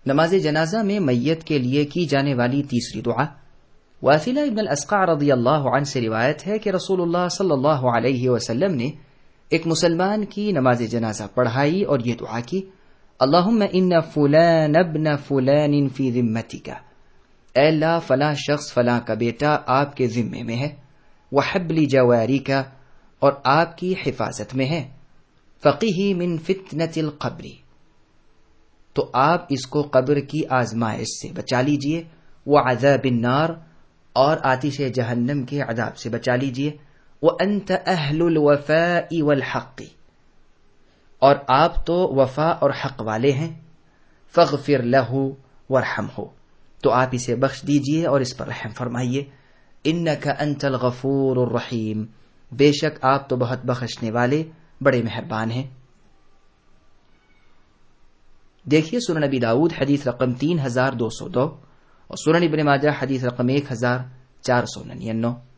نماز جنازہ میں میت کے لیے کی جانے والی تیسری دعا، واثلہ ابن الاسقع رضی اللہ عنہ سے روایت ہے کہ رسول اللہ صلی اللہ علیہ وسلم نے ایک مسلمان کی نماز جنازہ پڑھائی اور یہ دعا کی، اللہم ان فلان ابن فلان فی ذمتک، اے اللہ فلاں شخص فلاں کا بیٹا آپ کے ذمے میں ہے، وحبل جواریک، اور آپ کی حفاظت میں ہے، فقیہ من فتنۃ القبر، تو آپ اس کو قبر کی آزمائش سے بچا لیجئے، وعذاب النار، اور آتش جہنم کے عذاب سے بچا لیجئے، وانت اہل الوفاء والحق، اور آپ تو وفا اور حق والے ہیں، فاغفر لہ وارحمہ، تو آپ اسے بخش دیجئے اور اس پر رحم فرمائیے، انک انت الغفور الرحیم، بے شک آپ تو بہت بخشنے والے بڑے مہربان ہیں۔ دیکھیے سنن نبی داؤد حدیث رقم 3202 اور سنن ابن ماجہ حدیث رقم 1499۔